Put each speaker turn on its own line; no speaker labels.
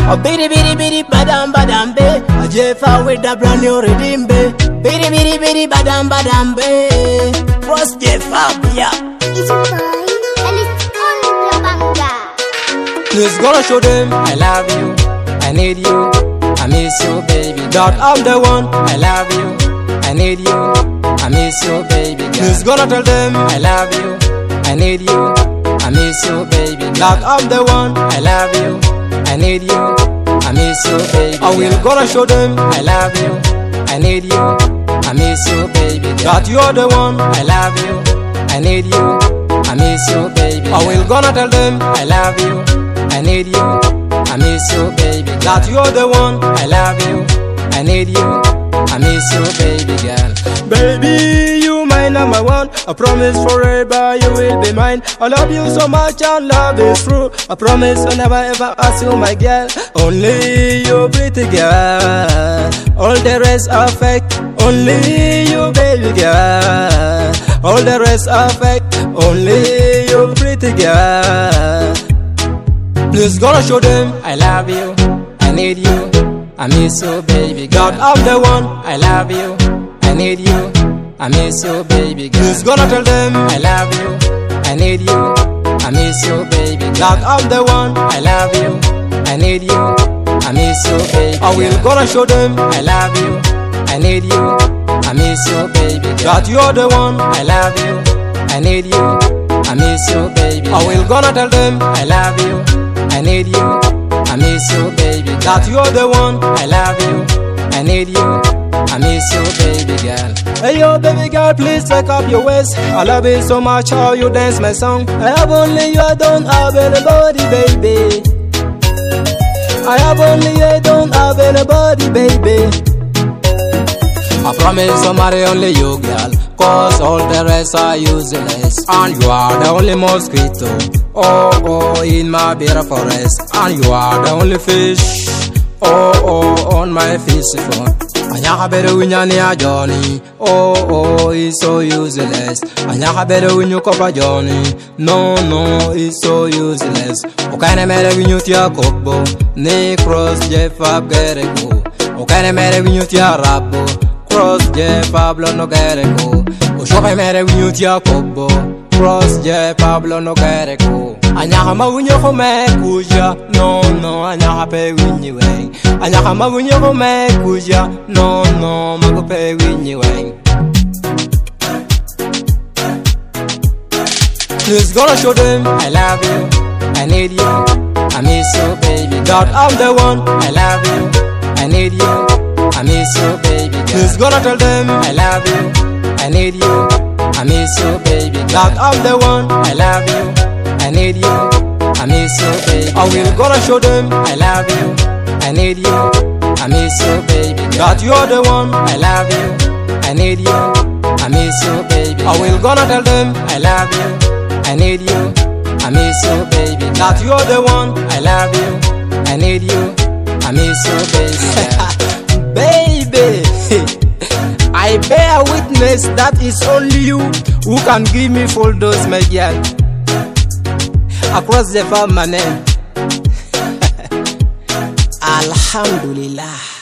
Oh, bidi bidi bidi badam badam be. A Jeffa with a brand new rhythm be. Bidi bidi bidi badam badam be. Cross Jeffa, yeah.
It's a boy, and it's on the banga.
Please gonna show them
I love you, I need you, I miss you, baby girl.
that I'm the one.
I love you, I need you, I miss you, baby girl.
Please gonna tell them
I love you, I need you, I miss you, baby girl.
that I'm the one.
I love you, I need you, I miss you, baby
I will
girl.
gonna show them
I love you, I need you, I miss you, baby girl.
that you're the one.
I love you, I need you, I miss you, baby
I will
girl.
gonna tell them
I love you, I need you, I miss you, baby girl.
that you're the one.
I love you, I need you, I miss you, baby girl.
Baby, you my number one. I promise forever you will be mine. I love you so much and love is true. I promise I'll never ever ask you, my girl. Only you, pretty girl. All the rest are fake. Only you, baby girl. All the rest are fake. Only you, pretty girl. Please gonna show them
I love you, I need you, I miss you, baby girl.
that I'm the one.
I love you, I need you, I miss you, baby girl.
Please gonna tell them
I love you, I need you, I miss you, baby girl.
that I'm the one.
I love you, I need you, I miss you, baby
I will
girl.
gonna show them
I love you, I need you, I miss you, baby girl.
that you're the one.
I love you, I need you, I miss you, baby
I will
girl.
gonna tell them
I love you, I need you, I miss you, baby girl.
that you're the one.
I love you, I need you, I miss you, baby girl.
Hey yo, baby girl, please take up your waist. I love it so much how you dance my song. I have only you, I don't have anybody, baby. I have only you, I don't have anybody, baby.
I promise to marry only you, girl, cause all the rest are useless. And you are the only mosquito, oh, in my bitter forest. And you are the only fish, oh, on my fish phone. Anyaka better when you're near Johnny, oh, it's so useless. Anyaka better when you cover Johnny, no, it's so useless. Okay, matter when you tear Kobo, ne cross Jeffa Gereko. Okay, matter when you tear Rabo, cross Jeffa no Gereko. Oshoka matter when you tear Kobo, cross Jeffa no Gereko. Anyaka mawunyo ko me kuja, no, anyaka pe winyi weng. Anyaka mawunyo ko me kuja, no, mago pe winyi weng.
Please gonna show them
I love you, I need you, I miss you, baby girl.
that I'm the one.
I love you, I need you, I miss you, baby girl.
Please gonna tell them
I love you, I need you, I miss you, baby girl.
that I'm the one.
I love you, I need you, I miss you, baby
I will
girl.
gonna show them
I love you, I need you, I miss you, baby girl.
that you're the one.
I love you, I need you, I miss you, baby girl.
I will gonna tell them
I love you, I need you, I miss you, baby girl.
that you're the one.
I love you, I need you, I miss you, baby girl.
Baby, I bear witness that it's only you who can give me full dose, my girl. Across the farm, my name. Alhamdulillah.